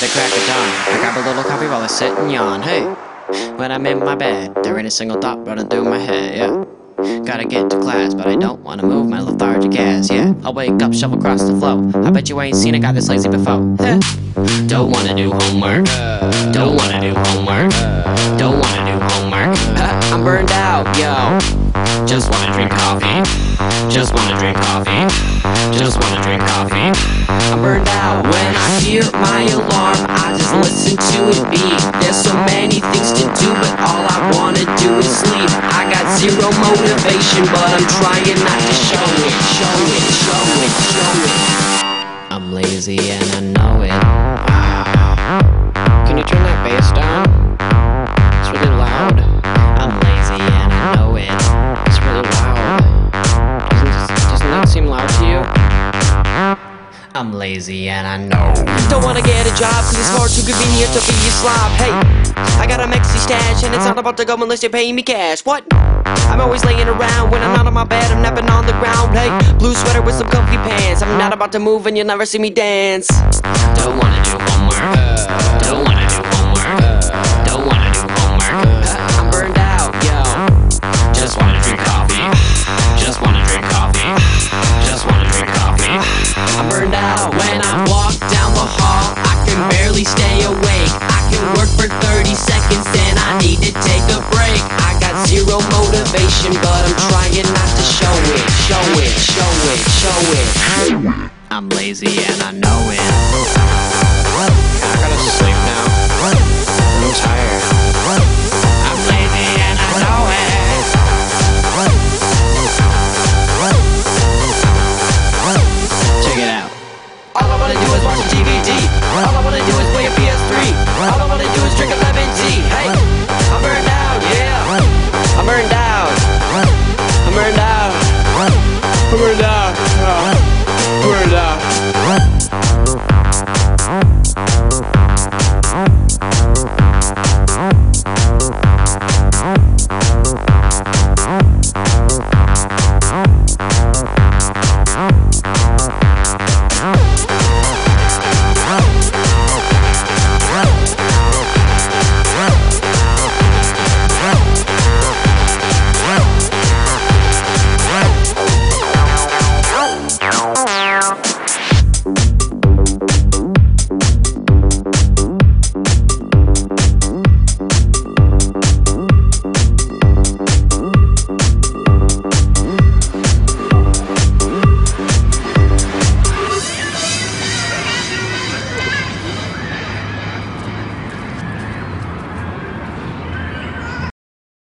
the crack of dawn. I grab a little coffee while I sit and yawn. Hey, when I'm in my bed, there ain't a single thought running through my head, yeah. Gotta get to class, but I don't wanna move my lethargic ass, yeah. I'll wake up, shovel across the flow. I bet you ain't seen a guy this lazy before. Don't wanna do homework. Don't wanna do homework. Don't wanna do homework. I'm burned out, yo. Just wanna drink coffee. Just wanna drink coffee. Just wanna drink coffee. I'm burned out. When I hear my alarm, I just listen to it beep. There's so many things to do, but all I wanna do is sleep. I got zero motivation, but I'm trying not to show it. Show it, show it, show it. I'm lazy and I know it. Can you turn that bass down? It's really loud. I'm lazy and I know it. It's really loud. Doesn't that seem loud to you? I'm lazy and I know. Don't wanna get a job cause it's far too convenient to be a slob. Hey, I got a Mexi stash and it's not about to go unless you're paying me cash. What? I'm always laying around. When I'm not on my bed, I'm napping on the ground. Hey, blue sweater with some comfy pants. I'm not about to move and you'll never see me dance. Don't wanna do homework. Don't wanna do homework. Don't wanna do homework. I'm burned out, yo. Just wanna drink coffee. Just wanna drink coffee. Just wanna drink coffee. I'm burned out. When I walk down the hall, I can barely stay awake. I can work for 30 seconds, then I need to take a break. I got zero motivation, but I'm trying not to show it. Show it, show it, show it. I'm lazy and I know it.